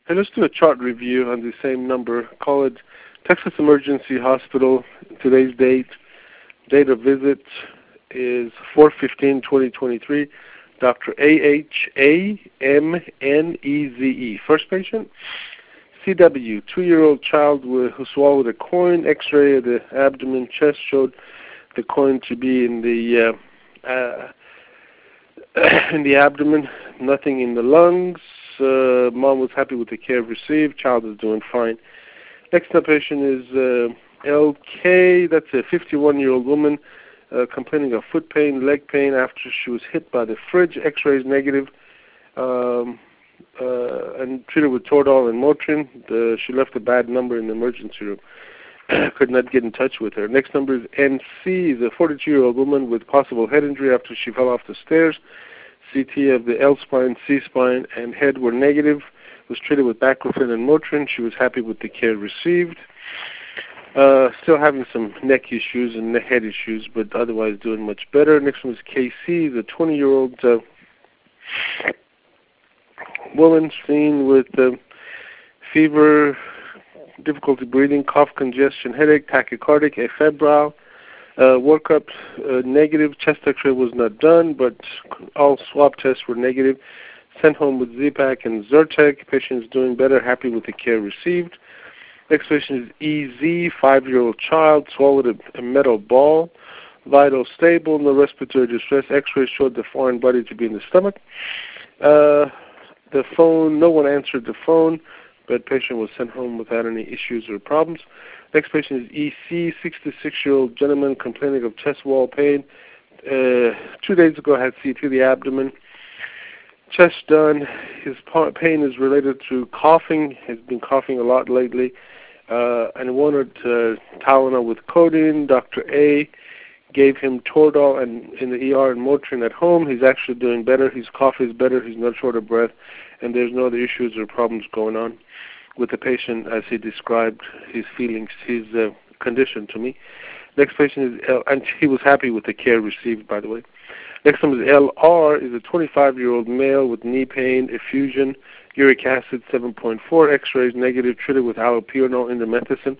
Hey, let's do a chart review on the same number. Call it Texas Emergency Hospital. Today's date of visit is 4/15/2023. Dr. Ahamneze. First patient, CW, 2-year-old child who swallowed a coin. X-ray of the abdomen, chest showed the coin to be in the abdomen, nothing in the lungs. Mom was happy with the care received. Child is doing fine. Next up patient is LK. That's a 51-year-old woman complaining of foot pain, leg pain after she was hit by the fridge. X-rays negative, and treated with Toradol and Motrin. She left a bad number in the emergency room. Could not get in touch with her. Next number is NC, is a 42-year-old woman with possible head injury after she fell off the stairs. CT of the L-spine, C-spine, and head were negative. Was treated with baclofen and Motrin. She was happy with the care received. Still having some neck issues and head issues, but otherwise doing much better. Next one is KC, the 20-year-old woman seen with fever, difficulty breathing, cough, congestion, headache, tachycardic, afebrile. Workup negative. Chest X-ray was not done, but all swab tests were negative. Sent home with Z-Pak and Zyrtec. Patient is doing better, happy with the care received. Next patient is EZ, 5-year-old child, swallowed a metal ball. Vital stable, no respiratory distress. X-ray showed the foreign body to be in the stomach. The phone, no one answered the phone, but patient was sent home without any issues or problems. Next patient is EC, 66-year-old gentleman complaining of chest wall pain. 2 days ago had CT of the abdomen. Chest done. His pain is related to coughing. Has been coughing a lot lately. And wanted Tylenol with codeine. Dr. A gave him Toradol and in the ER and Motrin at home. He's actually doing better. His cough is better. He's not short of breath. And there's no other issues or problems going on with the patient as he described his feelings, his condition to me. Next patient is L, and he was happy with the care received, by the way. Next one is LR, is a 25-year-old male with knee pain, effusion, uric acid 7.4, X-rays negative, treated with allopurinol indomethacin.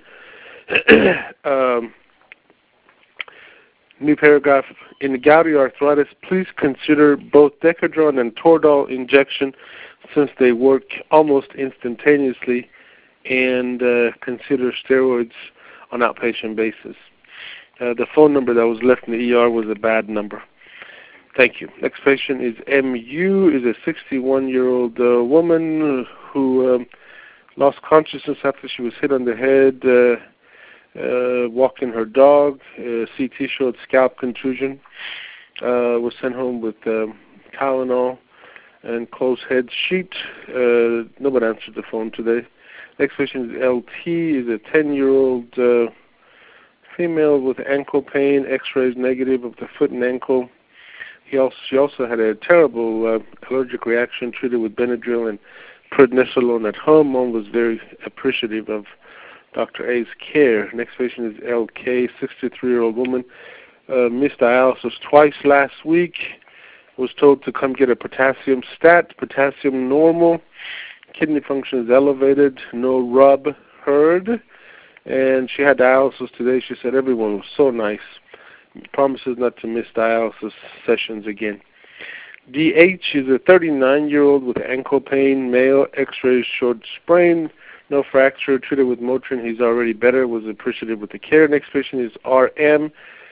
New paragraph, in gouty arthritis, please consider both Decadron and Toradol injection since they work almost instantaneously, and consider steroids on outpatient basis. The phone number that was left in the ER was a bad number. Thank you. Next patient is MU, is a 61-year-old woman who lost consciousness after she was hit on the head, walking her dog. CT showed scalp contusion. Was sent home with Tylenol and closed head sheet. Nobody answered the phone today. Next patient is LT, is a 10-year-old female with ankle pain, X-rays negative of the foot and ankle. She also had a terrible allergic reaction, treated with Benadryl and prednisolone at home. Mom was very appreciative of Dr. A's care. Next patient is LK, 63-year-old woman, missed dialysis twice last week. Was told to come get a potassium stat, potassium normal, kidney function is elevated, no rub heard, and she had dialysis today. She said everyone was so nice. Promises not to miss dialysis sessions again. DH is a 39-year-old with ankle pain, male, X-rays showed sprain, no fracture, treated with Motrin. He's already better, was appreciative with the care. Next patient is RM,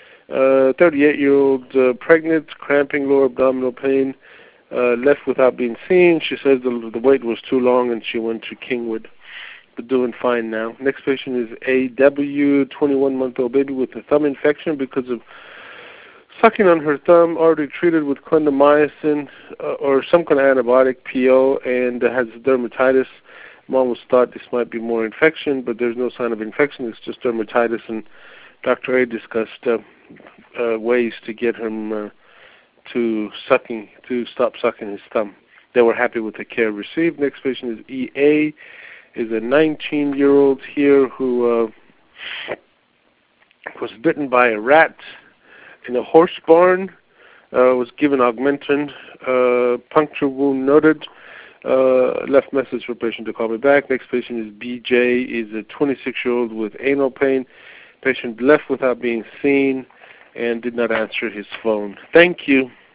38-year-old pregnant, cramping, lower abdominal pain, left without being seen. She says the wait was too long and she went to Kingwood, but doing fine now. Next patient is AW, 21-month-old baby with a thumb infection because of sucking on her thumb, already treated with clindamycin or some kind of antibiotic, PO, and has dermatitis. Mom was thought this might be more infection, but there's no sign of infection. It's just dermatitis, and Dr. A discussed ways to get him to stop sucking his thumb. They were happy with the care received. Next patient is EA, is a 19-year-old here who was bitten by a rat in a horse barn, was given Augmentin, puncture wound noted, Left message for patient to call me back. Next patient is BJ, is a 26-year-old with anal pain. Patient left without being seen and did not answer his phone. Thank you.